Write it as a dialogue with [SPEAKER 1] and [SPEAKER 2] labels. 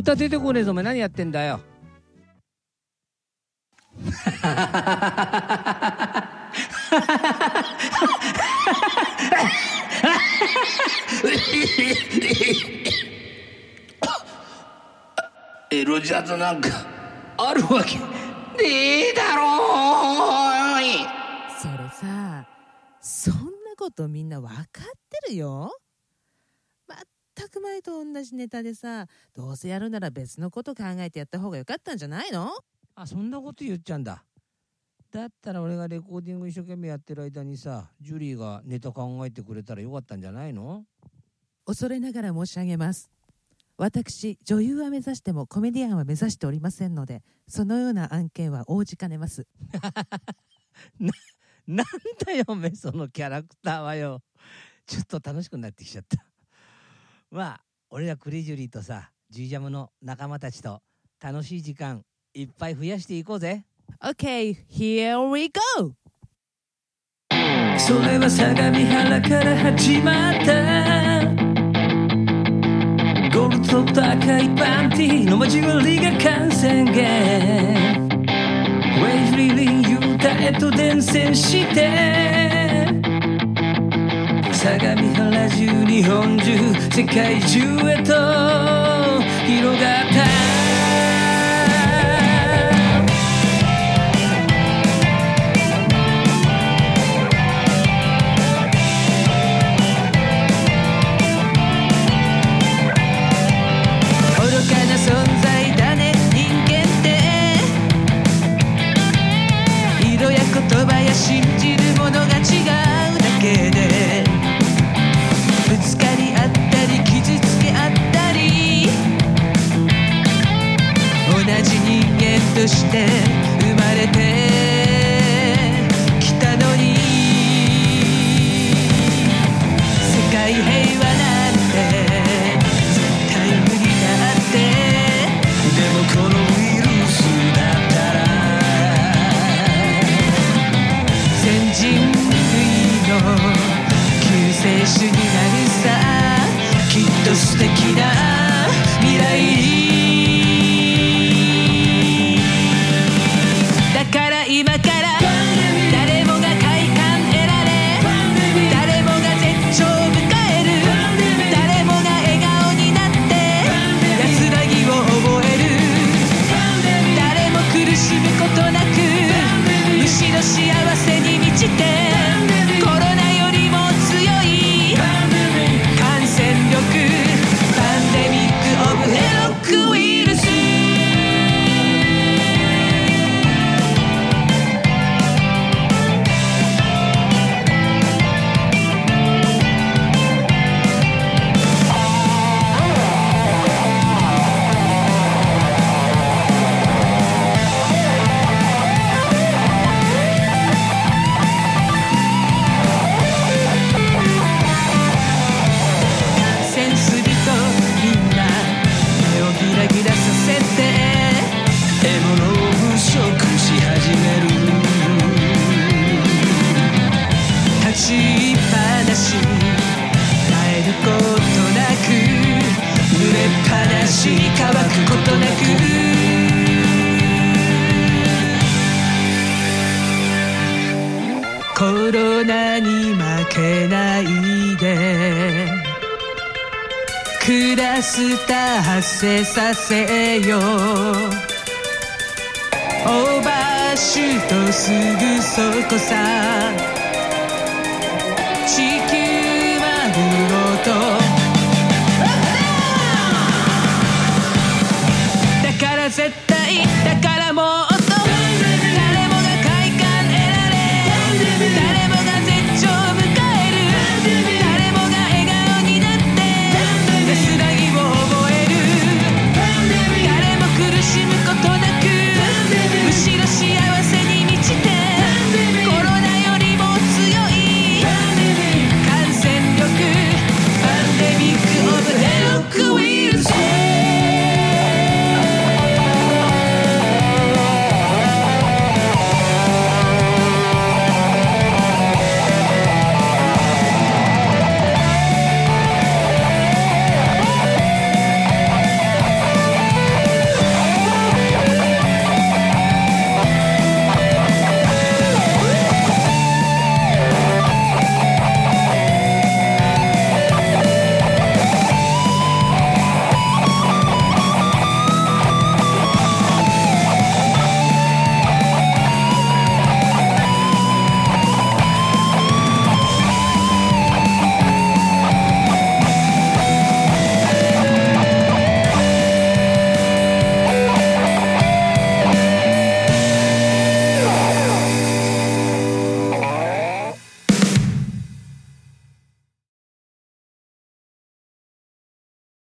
[SPEAKER 1] 歌出てこねえぞ。お前何やってんだよ。エロジャズなんかあるわけねえだろう。
[SPEAKER 2] それさ、そんなことみんな分かってるよ。全く前と同じネタでさ、どうせやるなら別のこと考えてやった方がよかったんじゃないの？
[SPEAKER 1] あ、そんなこと言っちゃうんだ。だったら俺がレコーディング一生懸命やってる間にさ、ジュリーがネタ考えてくれたらよかったんじゃないの？
[SPEAKER 2] 恐れながら申し上げます。私、女優は目指してもコメディアンは目指しておりませんので、そのような案件は応じかねます。
[SPEAKER 1] なんだよおめえそのキャラクターはよ。ちょっと楽しくなってきちゃった。まあ俺らクレジュリーとさ、ジージャムの仲間たちと楽しい時間いっぱい増やしていこうぜ。
[SPEAKER 2] OK, here we go!
[SPEAKER 1] それは相模原から始まった、ゴールドと赤いパンティの交わりが感染源、ウェイフリーリンユタへと伝染して、相模原中日本中世界中へと広がった。
[SPEAKER 2] 信じるものが違うだけでぶつかり合ったり傷つけ合ったり、同じ人間として生まれてきたのに、世界平和なんて絶対無理だって。でもこのウイルスだったら人類の救世主になるさ、きっと素敵な未来。だから今から誰もが快感得られ、誰もが絶頂を迎える、誰もが笑顔になって安らぎを覚える、誰も苦しむことなくむしろ幸せに満ちて、コロナよりも強い感染力、パンデミックオブヘロックウイルス。乾くことなくコロナに負けないで、クラスター発生させよう、オーバーシュートすぐそこさ。